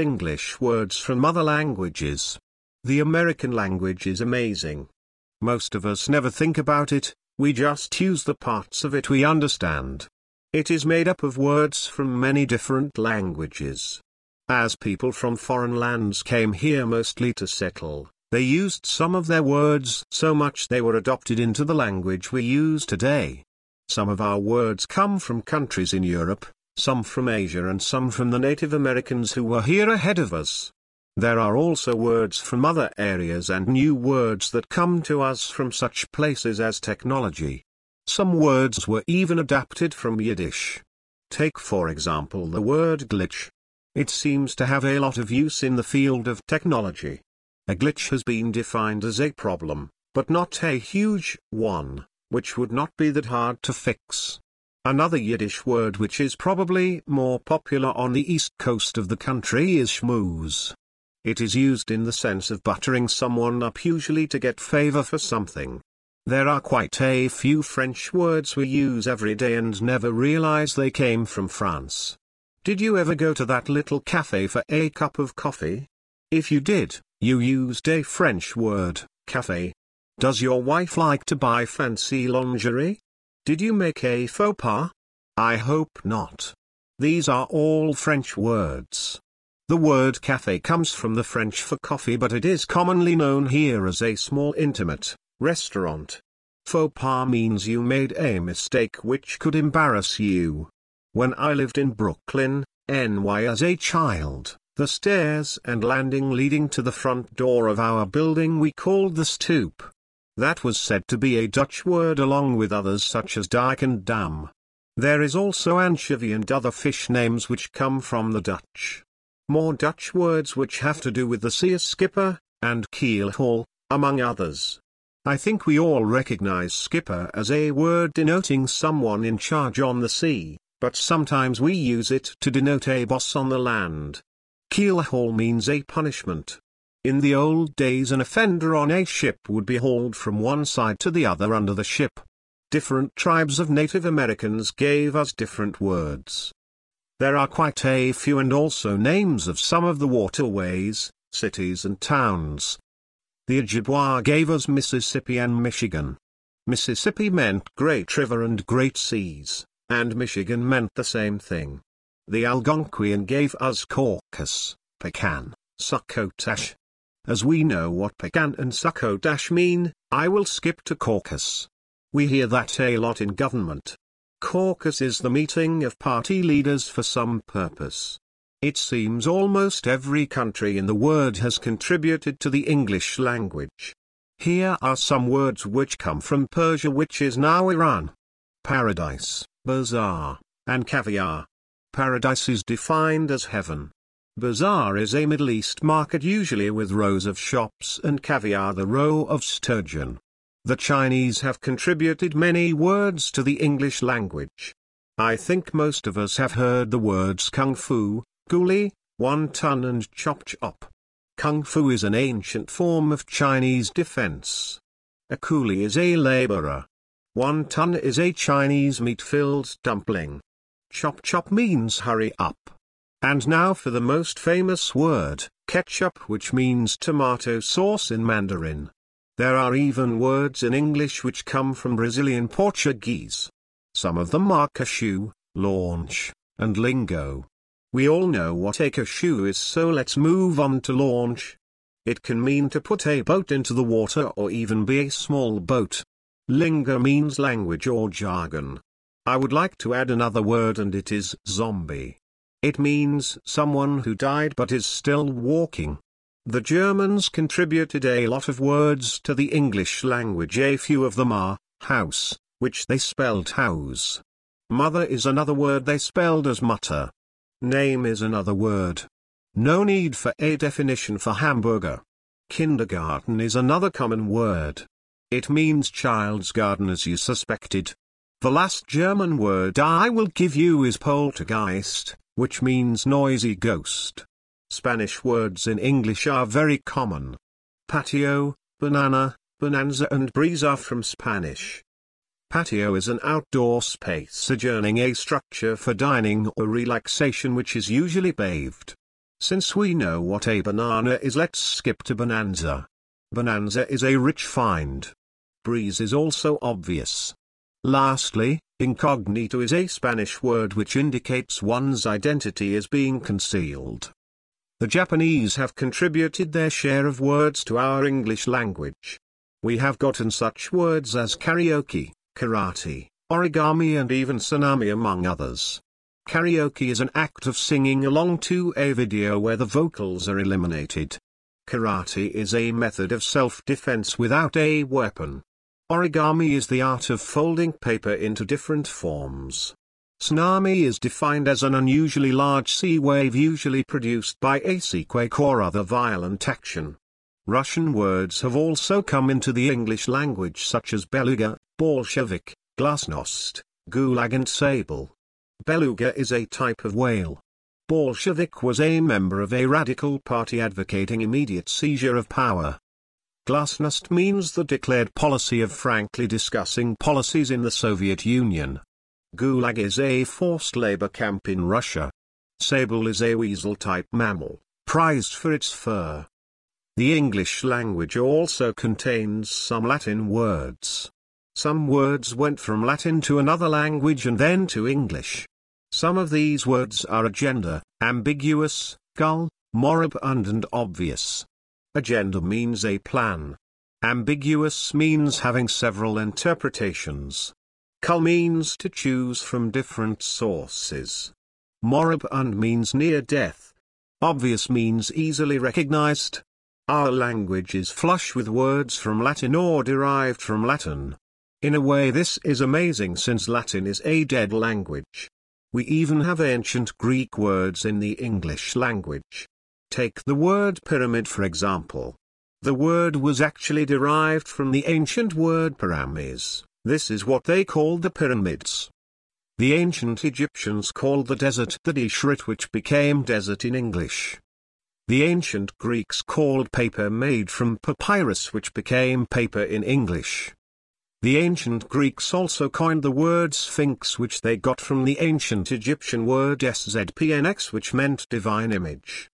English words from other languages. The American language is amazing. Most of us never think about it, we just use the parts of it we understand. It is made up of words from many different languages. As people from foreign lands came here mostly to settle, they used some of their words so much they were adopted into the language we use today. Some of our words come from countries in Europe, some from Asia and some from the Native Americans who were here ahead of us. There are also words from other areas and new words that come to us from such places as technology. Some words were even adapted from Yiddish. Take for example the word glitch. It seems to have a lot of use in the field of technology. A glitch has been defined as a problem, but not a huge one, which would not be that hard to fix. Another Yiddish word which is probably more popular on the east coast of the country is schmooze. It is used in the sense of buttering someone up, usually to get favor for something. There are quite a few French words we use every day and never realize they came from France. Did you ever go to that little cafe for a cup of coffee? If you did, you used a French word, café. Does your wife like to buy fancy lingerie? Did you make a faux pas? I hope not. These are all French words. The word café comes from the French for coffee, but it is commonly known here as a small intimate restaurant. Faux pas means you made a mistake which could embarrass you. When I lived in Brooklyn, NY as a child, the stairs and landing leading to the front door of our building we called the stoop. That was said to be a Dutch word along with others such as dike and dam. There is also anchovy and other fish names which come from the Dutch. More Dutch words which have to do with the sea as skipper, and keelhaul, among others. I think we all recognize skipper as a word denoting someone in charge on the sea, but sometimes we use it to denote a boss on the land. Keelhaul means a punishment. In the old days an offender on a ship would be hauled from one side to the other under the ship. Different tribes of Native Americans gave us different words. There are quite a few and also names of some of the waterways, cities and towns. The Ojibwa gave us Mississippi and Michigan. Mississippi meant great river and great seas, and Michigan meant the same thing. The Algonquian gave us Caucus, pecan, succotash. As we know what pecan and succotash mean, I will skip to caucus. We hear that a lot in government. Caucus is the meeting of party leaders for some purpose. It seems almost every country in the world has contributed to the English language. Here are some words which come from Persia, which is now Iran. Paradise, bazaar, and caviar. Paradise is defined as heaven. Bazaar is a Middle East market usually with rows of shops, and caviar the roe of sturgeon. The Chinese have contributed many words to the English language. I think most of us have heard the words kung fu, guli, wonton and chop chop. Kung fu is an ancient form of Chinese defense. A coolie is a laborer. Wonton is a Chinese meat-filled dumpling. Chop chop means hurry up. And now for the most famous word, ketchup, which means tomato sauce in Mandarin. There are even words in English which come from Brazilian Portuguese. Some of them are cashew, launch, and lingo. We all know what a cashew is, so let's move on to launch. It can mean to put a boat into the water or even be a small boat. Lingo means language or jargon. I would like to add another word, and it is zombie. It means someone who died but is still walking. The Germans contributed a lot of words to the English language. A few of them are house, which they spelled house. Mother is another word they spelled as mutter. Name is another word. No need for a definition for hamburger. Kindergarten is another common word. It means child's garden, as you suspected. The last German word I will give you is poltergeist, which means noisy ghost. Spanish words in English are very common. Patio, banana, bonanza and breeze are from Spanish. Patio is an outdoor space adjoining a structure for dining or relaxation which is usually paved. Since we know what a banana is, let's skip to bonanza. Bonanza is a rich find. Breeze is also obvious. Lastly, incognito is a Spanish word which indicates one's identity is being concealed. The Japanese have contributed their share of words to our English language. We have gotten such words as karaoke, karate, origami and even tsunami among others. Karaoke is an act of singing along to a video where the vocals are eliminated. Karate is a method of self-defense without a weapon. Origami is the art of folding paper into different forms. Tsunami is defined as an unusually large sea wave usually produced by a seaquake or other violent action. Russian words have also come into the English language such as beluga, Bolshevik, glasnost, gulag and sable. Beluga is a type of whale. Bolshevik was a member of a radical party advocating immediate seizure of power. Glasnost means the declared policy of frankly discussing policies in the Soviet Union. Gulag is a forced labor camp in Russia. Sable is a weasel-type mammal, prized for its fur. The English language also contains some Latin words. Some words went from Latin to another language and then to English. Some of these words are agenda, ambiguous, gull, moribund and obvious. Agenda means a plan. Ambiguous means having several interpretations. Gull means to choose from different sources. Moribund means near death. Obvious means easily recognized. Our language is flush with words from Latin or derived from Latin. In a way this is amazing since Latin is a dead language. We even have ancient Greek words in the English language. Take the word pyramid for example. The word was actually derived from the ancient word pyramis. This is what they called the pyramids. The ancient Egyptians called the desert the Deshret, which became desert in English. The ancient Greeks called paper made from papyrus, which became paper in English. The ancient Greeks also coined the word sphinx, which they got from the ancient Egyptian word szpnx, which meant divine image.